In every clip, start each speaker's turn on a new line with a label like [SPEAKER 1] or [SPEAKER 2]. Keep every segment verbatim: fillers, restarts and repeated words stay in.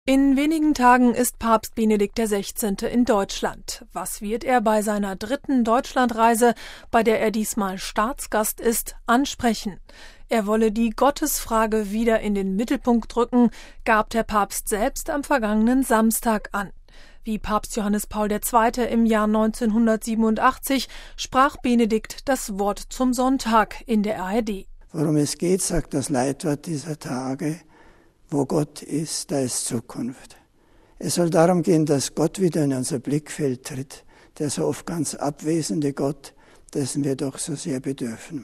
[SPEAKER 1] In wenigen Tagen ist Papst Benedikt der Sechzehnte in Deutschland. Was wird er bei seiner dritten Deutschlandreise, bei der er diesmal Staatsgast ist, ansprechen? Er wolle die Gottesfrage wieder in den Mittelpunkt rücken, gab der Papst selbst am vergangenen Samstag an. Wie Papst Johannes Paul der Zweite im Jahr neunzehnhundertsiebenundachtzig sprach Benedikt das Wort zum Sonntag in der A R D.
[SPEAKER 2] Worum es geht, sagt das Leitwort dieser Tage: Wo Gott ist, da ist Zukunft. Es soll darum gehen, dass Gott wieder in unser Blickfeld tritt, der so oft ganz abwesende Gott, dessen wir doch so sehr bedürfen.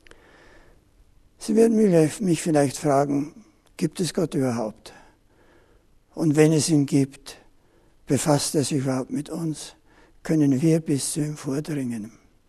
[SPEAKER 2] Sie werden mich vielleicht fragen, gibt es Gott überhaupt? Und wenn es ihn gibt, befasst er sich überhaupt mit uns? Können wir bis zu ihm vordringen?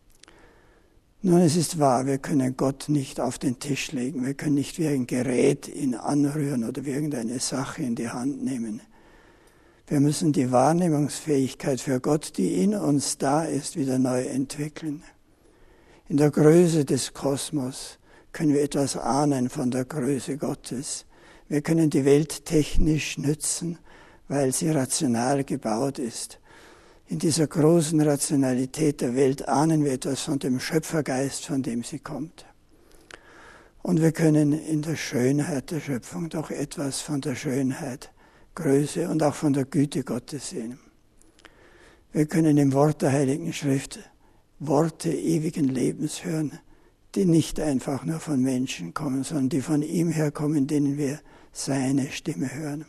[SPEAKER 2] Nun, es ist wahr, wir können Gott nicht auf den Tisch legen. Wir können nicht wie ein Gerät ihn anrühren oder wie irgendeine Sache in die Hand nehmen. Wir müssen die Wahrnehmungsfähigkeit für Gott, die in uns da ist, wieder neu entwickeln. In der Größe des Kosmos können wir etwas ahnen von der Größe Gottes. Wir können die Welt technisch nützen, weil sie rational gebaut ist. In dieser großen Rationalität der Welt ahnen wir etwas von dem Schöpfergeist, von dem sie kommt. Und wir können in der Schönheit der Schöpfung doch etwas von der Schönheit, Größe und auch von der Güte Gottes sehen. Wir können im Wort der Heiligen Schrift Worte ewigen Lebens hören, die nicht einfach nur von Menschen kommen, sondern die von ihm herkommen, denen wir seine Stimme hören.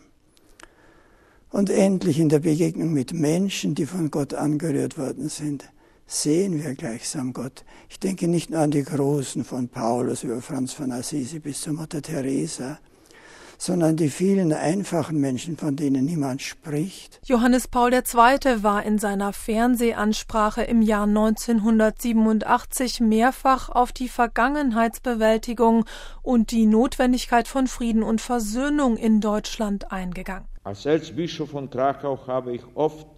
[SPEAKER 2] Und endlich in der Begegnung mit Menschen, die von Gott angerührt worden sind, sehen wir gleichsam Gott. Ich denke nicht nur an die Großen, von Paulus über Franz von Assisi bis zur Mutter Teresa, sondern die vielen einfachen Menschen, von denen niemand spricht.
[SPEAKER 1] Johannes Paul der Zweite war in seiner Fernsehansprache im Jahr neunzehnhundertsiebenundachtzig mehrfach auf die Vergangenheitsbewältigung und die Notwendigkeit von Frieden und Versöhnung in Deutschland eingegangen.
[SPEAKER 3] Als Erzbischof von Krakau habe ich oft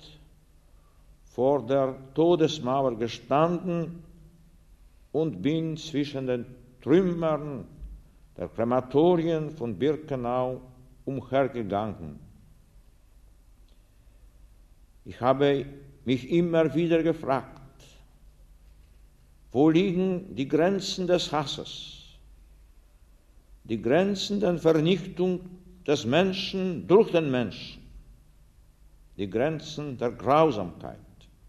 [SPEAKER 3] vor der Todesmauer gestanden und bin zwischen den Trümmern der Krematorien von Birkenau umhergegangen. Ich habe mich immer wieder gefragt, wo liegen die Grenzen des Hasses, die Grenzen der Vernichtung des Menschen durch den Menschen, die Grenzen der Grausamkeit.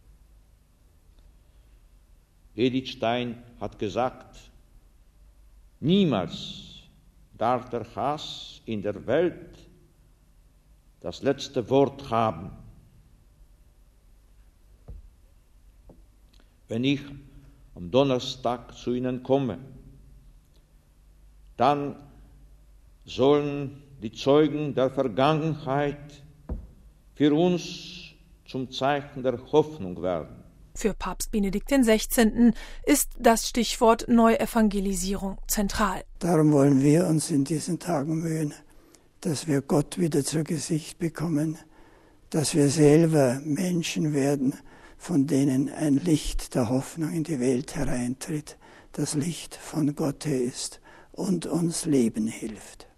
[SPEAKER 3] Edith Stein hat gesagt, niemals darf der Hass in der Welt das letzte Wort haben. Wenn ich am Donnerstag zu Ihnen komme, dann sollen die Zeugen der Vergangenheit für uns zum Zeichen der Hoffnung werden.
[SPEAKER 1] Für Papst Benedikt den Sechzehnten ist das Stichwort Neuevangelisierung zentral.
[SPEAKER 2] Darum wollen wir uns in diesen Tagen mühen, dass wir Gott wieder zu Gesicht bekommen, dass wir selber Menschen werden, von denen ein Licht der Hoffnung in die Welt hereintritt, das Licht von Gott her ist und uns Leben hilft.